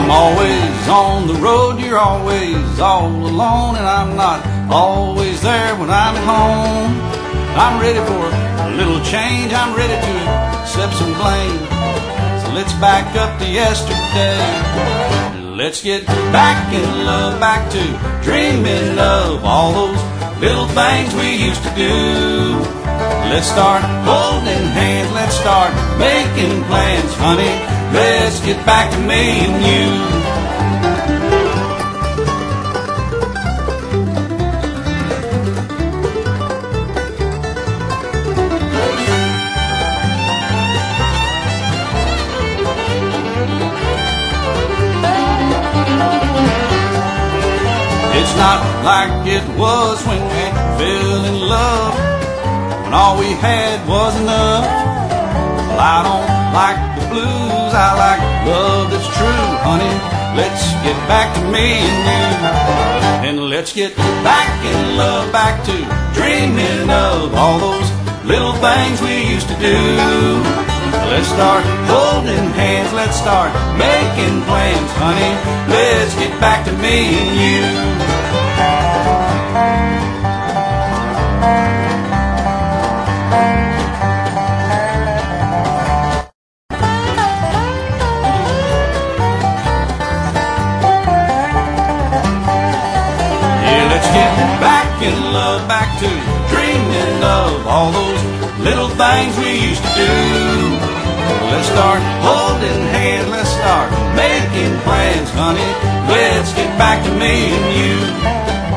I'm always on the road, you're always all alone, and I'm not always there when I'm at home. I'm ready for a little change, I'm ready to accept some blame. So let's back up to yesterday. Let's get back in love, back to dreaming of all those little things we used to do. Let's start holding hands, let's start making plans, honey. Let's get back to me and you. It's not like it was when we fell in love, when all we had was enough. Well, I don't like the blues, I like love that's true, honey. Let's get back to me and you. And let's get back in love, back to dreaming of all those little things we used to do. Let's start holding hands, let's start making plans, honey. Let's get back to me and you. In love, back to dreaming of all those little things we used to do. Let's start holding hands, let's start making plans, honey. Let's get back to me and you.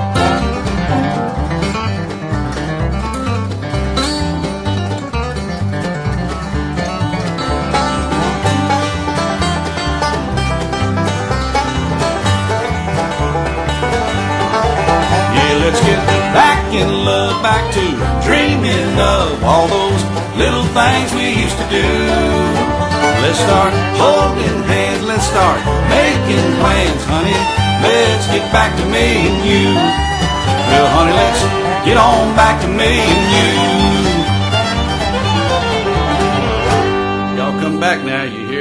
Let's get back in love, back to dreaming of all those little things we used to do. Let's start holding hands, let's start making plans, honey. Let's get back to me and you. Well, honey, let's get on back to me and you. Y'all come back now, you hear?